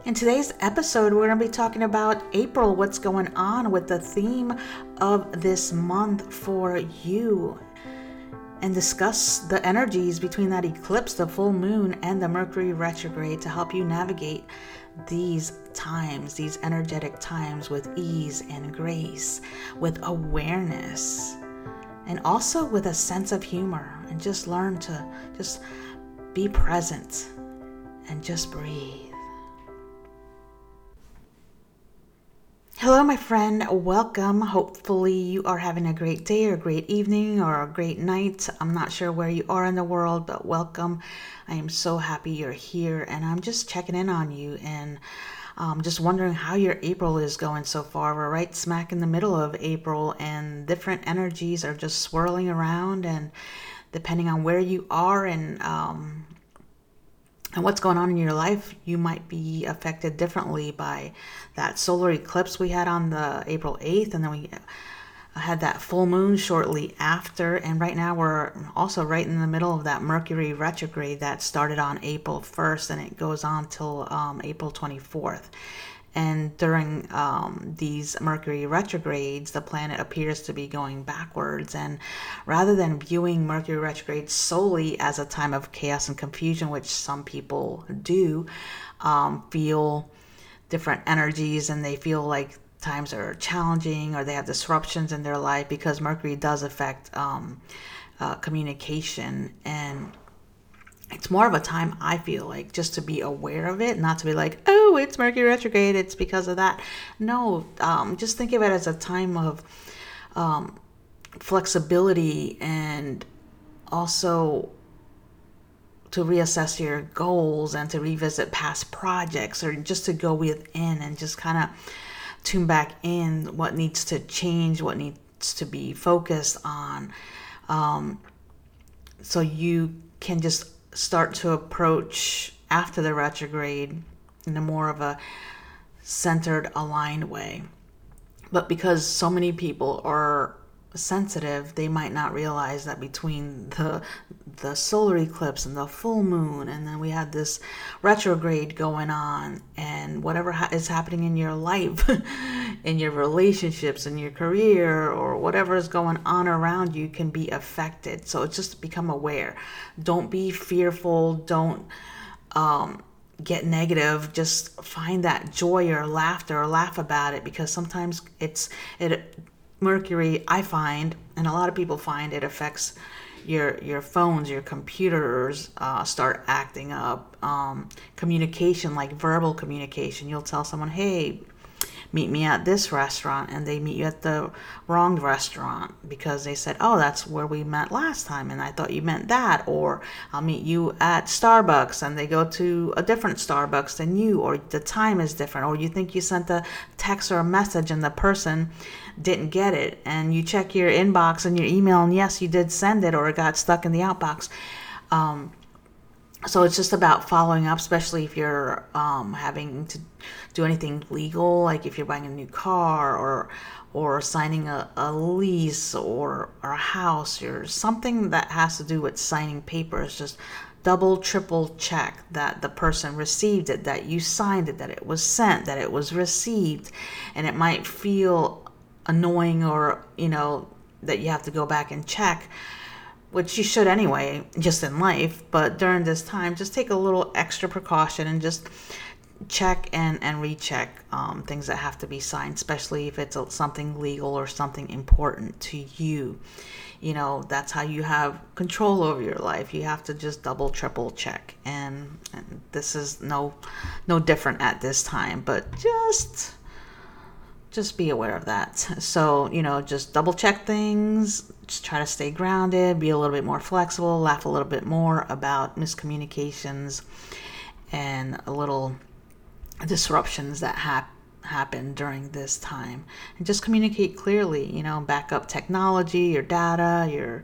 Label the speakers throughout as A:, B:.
A: In today's episode, we're going to be talking about April, what's going on with the theme of this month for you, and discuss the energies between that eclipse, the full moon, and the Mercury retrograde to help you navigate these times, these energetic times with ease and grace, with awareness, and also with a sense of humor, and just learn to just be present and just breathe. Hello, my friend. Welcome. Hopefully you are having a great day or a great evening or a great night. I'm not sure where you are in the world, but welcome. I am so happy you're here, and I'm just checking in on you and just wondering how your April is going so far. We're right smack in the middle of April, and different energies are just swirling around, and depending on where you are and what's going on in your life, you might be affected differently by that solar eclipse we had on the April 8th, and then we had that full moon shortly after, and right now we're also right in the middle of that Mercury retrograde that started on April 1st, and it goes on till April 24th. And during these Mercury retrogrades, the planet appears to be going backwards. And rather than viewing Mercury retrograde solely as a time of chaos and confusion, which some people do, feel different energies and they feel like times are challenging or they have disruptions in their life, because Mercury does affect communication, and it's more of a time, I feel like, just to be aware of it, not to be like, oh, it's Mercury retrograde, it's because of that. No, just think of it as a time of flexibility, and also to reassess your goals and to revisit past projects, or just to go within and just kind of tune back in what needs to change, what needs to be focused on, so you can just start to approach after the retrograde in a more of a centered, aligned way. But because so many people are sensitive, they might not realize that between the solar eclipse and the full moon, and then we had this retrograde going on, and whatever is happening in your life, in your relationships, in your career, or whatever is going on around you can be affected. So it's just to become aware. Don't be fearful. Don't get negative. Just find that joy or laughter, or laugh about it, because sometimes Mercury, I find, and a lot of people find, it affects your phones, your computers start acting up. Communication, like verbal communication. You'll tell someone, hey, meet me at this restaurant, and they meet you at the wrong restaurant because they said, oh, that's where we met last time, and I thought you meant that. Or I'll meet you at Starbucks, and they go to a different Starbucks than you, or the time is different, or you think you sent a text or a message and the person didn't get it, and you check your inbox and your email, and yes, you did send it, or it got stuck in the outbox. So it's just about following up, especially if you're having to do anything legal, like if you're buying a new car, or signing a lease, or a house, or something that has to do with signing papers. Just double, triple check that the person received it, that you signed it, that it was sent, that it was received. And it might feel annoying, or that you have to go back and check, which you should anyway, just in life. But during this time, just take a little extra precaution and just check and recheck things that have to be signed, especially if it's something legal or something important to you. That's how you have control over your life. You have to just double, triple check, and this is no different at this time, but just be aware of that. So, just double check things, just try to stay grounded, be a little bit more flexible, laugh a little bit more about miscommunications and a little disruptions that happen during this time. And just communicate clearly, back up technology, your data, your,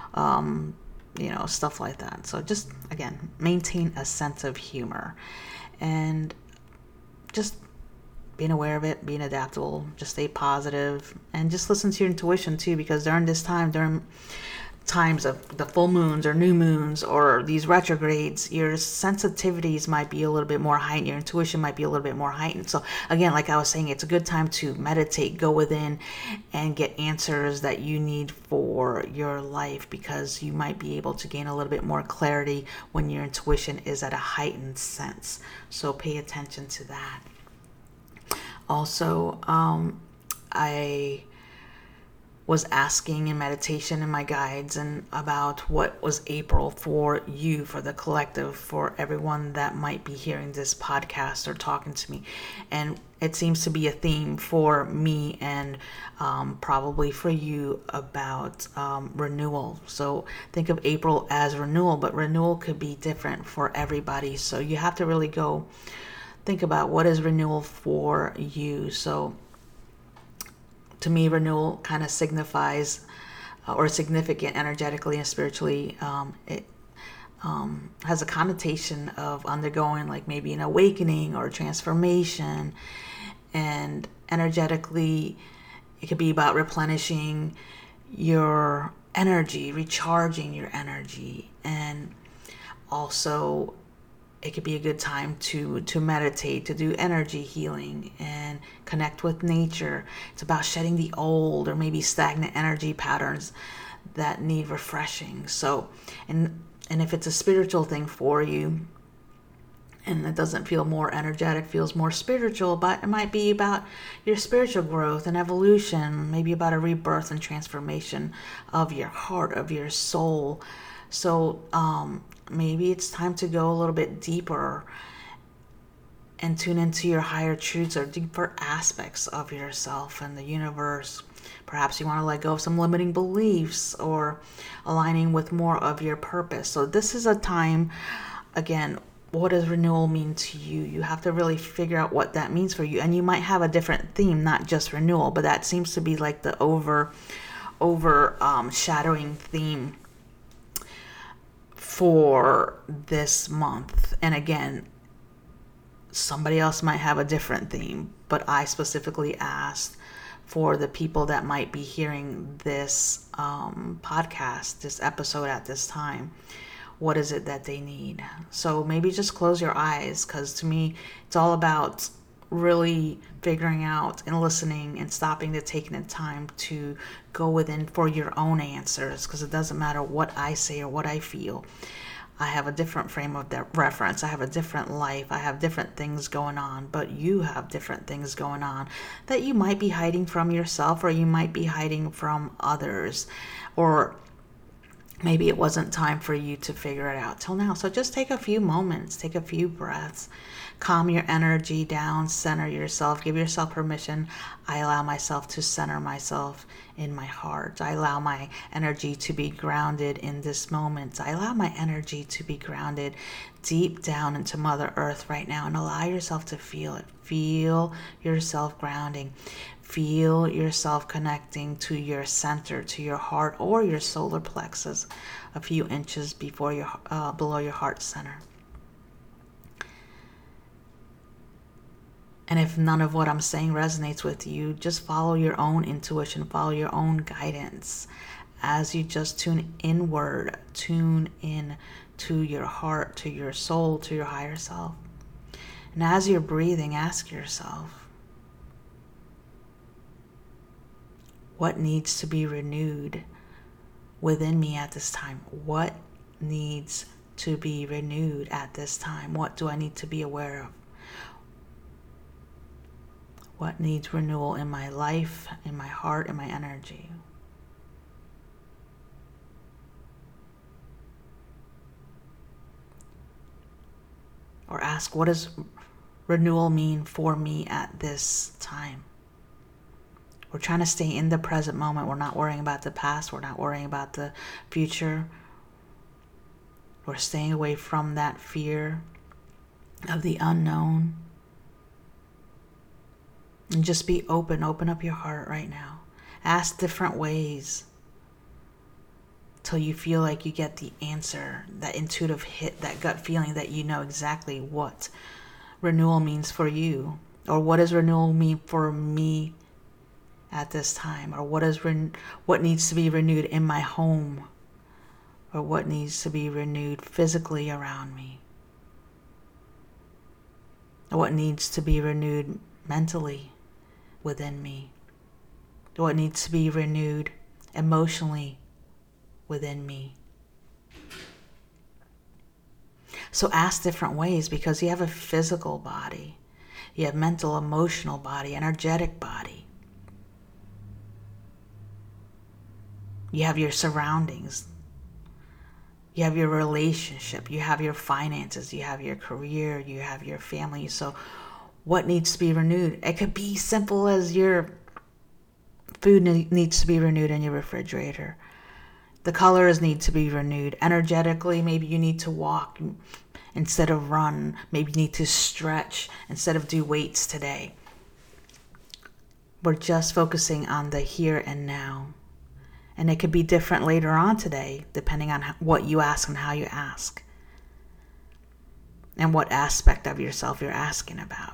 A: stuff like that. So just, again, maintain a sense of humor and just being aware of it, being adaptable, just stay positive, and just listen to your intuition too, because during this time, during times of the full moons or new moons or these retrogrades, your sensitivities might be a little bit more heightened, your intuition might be a little bit more heightened. So again, like I was saying, it's a good time to meditate, go within and get answers that you need for your life, because you might be able to gain a little bit more clarity when your intuition is at a heightened sense. So pay attention to that. Also, I was asking in meditation in my guides and about what was April for you, for the collective, for everyone that might be hearing this podcast or talking to me. And it seems to be a theme for me and probably for you about renewal. So think of April as renewal, but renewal could be different for everybody. So you have to really go think about what is renewal for you. So to me, renewal kind of signifies or significant energetically and spiritually. It has a connotation of undergoing like maybe an awakening or transformation. And energetically, it could be about replenishing your energy, recharging your energy. And also, it could be a good time to meditate, to do energy healing and connect with nature. It's about shedding the old or maybe stagnant energy patterns that need refreshing. So, and if it's a spiritual thing for you and it doesn't feel more energetic, feels more spiritual, but it might be about your spiritual growth and evolution, maybe about a rebirth and transformation of your heart, of your soul. So, maybe it's time to go a little bit deeper and tune into your higher truths or deeper aspects of yourself and the universe. Perhaps you want to let go of some limiting beliefs or aligning with more of your purpose. So this is a time, again, what does renewal mean to you? You have to really figure out what that means for you. And you might have a different theme, not just renewal, but that seems to be like the shadowing theme for this month. And again, somebody else might have a different theme, but I specifically asked for the people that might be hearing this podcast, this episode at this time. What is it that they need? So maybe just close your eyes, because to me, it's all about really figuring out and listening and stopping to taking the time to go within for your own answers, because it doesn't matter what I say or what I feel. I have a different frame of that reference. I have a different life. I have different things going on, but you have different things going on that you might be hiding from yourself, or you might be hiding from others, or maybe it wasn't time for you to figure it out till now. So just take a few moments, take a few breaths, calm your energy down, center yourself, give yourself permission. I allow myself to center myself in my heart. I allow my energy to be grounded in this moment. I allow my energy to be grounded deep down into Mother Earth right now, and allow yourself to feel it. Feel yourself grounding. Feel yourself connecting to your center, to your heart or your solar plexus, a few inches before below your heart center. And if none of what I'm saying resonates with you, just follow your own intuition, follow your own guidance as you just tune inward, tune in to your heart, to your soul, to your higher self. And as you're breathing, ask yourself, what needs to be renewed within me at this time? What needs to be renewed at this time? What do I need to be aware of? What needs renewal in my life, in my heart, in my energy? Or ask, what does renewal mean for me at this time? We're trying to stay in the present moment. We're not worrying about the past. We're not worrying about the future. We're staying away from that fear of the unknown. And just be open. Open up your heart right now. Ask different ways till you feel like you get the answer, that intuitive hit, that gut feeling that you know exactly what renewal means for you. Or what does renewal mean for me at this time? Or what needs to be renewed in my home, or what needs to be renewed physically around me, or what needs to be renewed mentally within me, or what needs to be renewed emotionally within me. So ask different ways, because you have a physical body, you have mental, emotional body, energetic body. You have your surroundings. You have your relationship. You have your finances. You have your career. You have your family. So what needs to be renewed? It could be simple as your food needs to be renewed in your refrigerator. The colors need to be renewed. Energetically, maybe you need to walk instead of run. Maybe you need to stretch instead of do weights today. We're just focusing on the here and now. And it could be different later on today, depending on what you ask and how you ask. And what aspect of yourself you're asking about.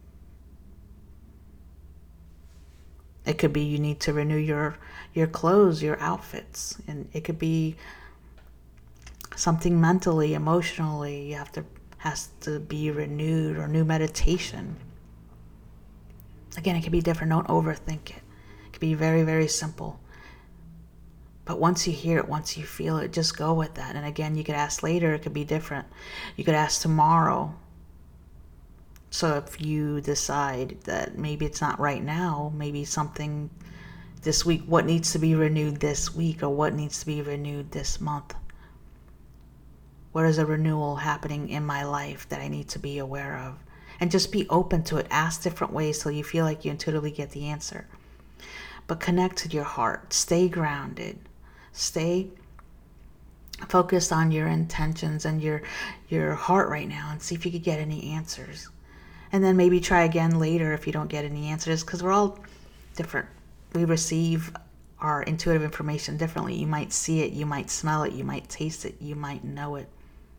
A: It could be you need to renew your clothes, your outfits. And it could be something mentally, emotionally, has to be renewed, or new meditation. Again, it could be different. Don't overthink it. It could be very, very simple. But once you hear it, once you feel it, just go with that. And again, you could ask later, it could be different. You could ask tomorrow. So if you decide that maybe it's not right now, maybe something this week, what needs to be renewed this week, or what needs to be renewed this month? What is a renewal happening in my life that I need to be aware of? And just be open to it. Ask different ways till you feel like you intuitively get the answer. But connect to your heart. Stay grounded. Stay focused on your intentions and your heart right now, and see if you could get any answers. And then maybe try again later if you don't get any answers, because we're all different. We receive our intuitive information differently. You might see it, you might smell it, you might taste it, you might know it.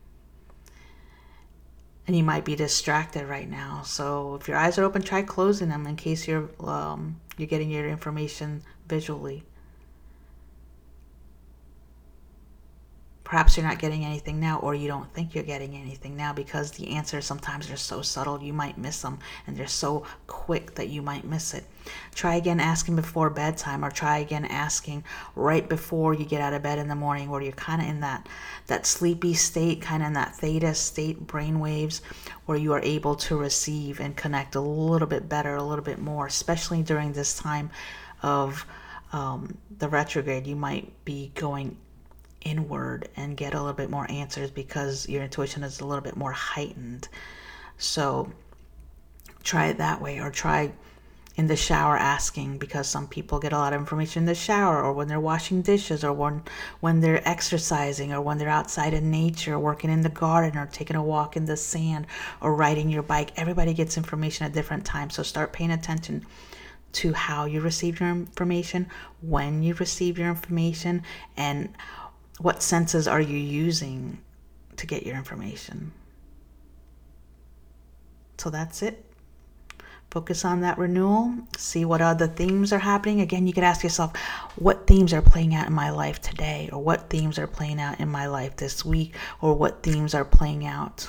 A: And you might be distracted right now. So if your eyes are open, try closing them in case you're getting your information visually. Perhaps you're not getting anything now, or you don't think you're getting anything now, because the answers sometimes are so subtle you might miss them, and they're so quick that you might miss it. Try again asking before bedtime, or try again asking right before you get out of bed in the morning, where you're kind of in that sleepy state, kind of in that theta state, brain waves, where you are able to receive and connect a little bit better, a little bit more, especially during this time of the retrograde. You might be going inward and get a little bit more answers because your intuition is a little bit more heightened. So try it that way, or try in the shower asking, because some people get a lot of information in the shower, or when they're washing dishes, or when they're exercising, or when they're outside in nature, working in the garden, or taking a walk in the sand, or riding your bike. Everybody gets information at different times. So start paying attention to how you receive your information, when you receive your information, and what senses are you using to get your information. So that's it. Focus on that renewal. See what other themes are happening. Again, you could ask yourself, what themes are playing out in my life today? Or what themes are playing out in my life this week? Or what themes are playing out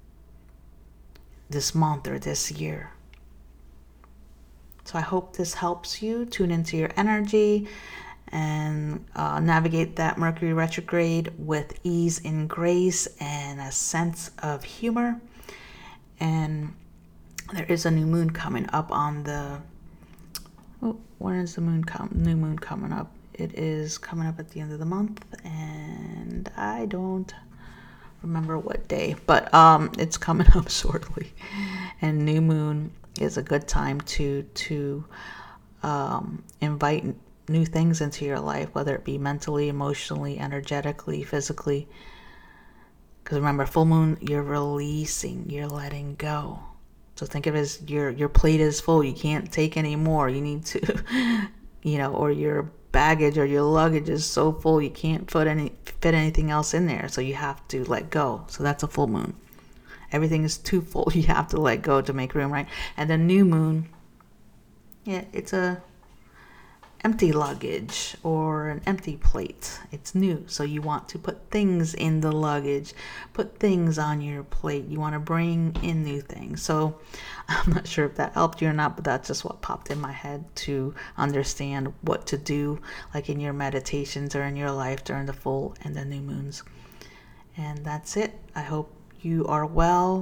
A: this month or this year? So I hope this helps you tune into your energy and navigate that Mercury retrograde with ease and grace and a sense of humor. And there is a new moon coming up on the... Oh, when is the new moon coming up? It is coming up at the end of the month, and I don't remember what day, but it's coming up shortly. And new moon is a good time to invite new things into your life, whether it be mentally, emotionally, energetically, physically. Because remember, full moon, you're releasing, you're letting go. So think of it as your plate is full. You can't take any more. You need to, or your baggage or your luggage is so full you can't fit anything else in there. So you have to let go. So that's a full moon. Everything is too full. You have to let go to make room, right? And the new moon, yeah, it's a empty luggage or an empty plate. It's new, so you want to put things in the luggage, put things on your plate. You want to bring in new things. So I'm not sure if that helped you or not, but that's just what popped in my head to understand what to do, like in your meditations or in your life during the full and the new moons. And that's it. I hope you are well.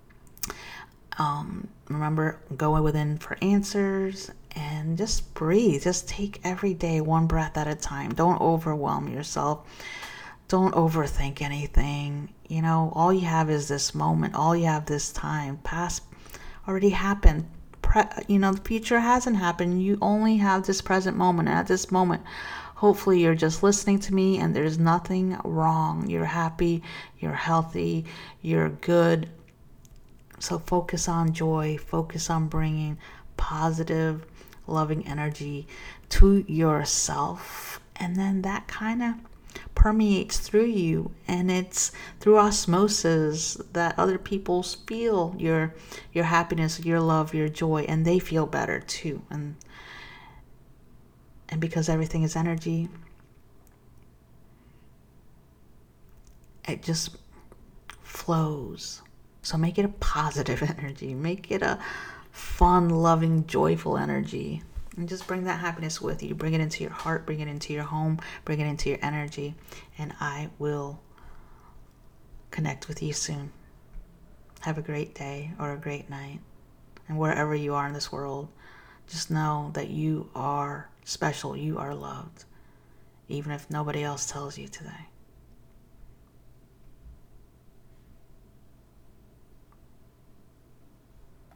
A: Remember, go within for answers and just breathe. Just take every day one breath at a time. Don't overwhelm yourself. Don't overthink anything. All you have is this moment. All you have this time. Past already happened. The future hasn't happened. You only have this present moment. And at this moment, hopefully you're just listening to me and there's nothing wrong. You're happy. You're healthy. You're good. So focus on joy, focus on bringing positive, loving energy to yourself. And then that kind of permeates through you, and it's through osmosis that other people feel your happiness, your love, your joy, and they feel better too. And because everything is energy, it just flows. So make it a positive energy. Make it a fun, loving, joyful energy. And just bring that happiness with you. Bring it into your heart. Bring it into your home. Bring it into your energy. And I will connect with you soon. Have a great day or a great night. And wherever you are in this world, just know that you are special. You are loved. Even if nobody else tells you today.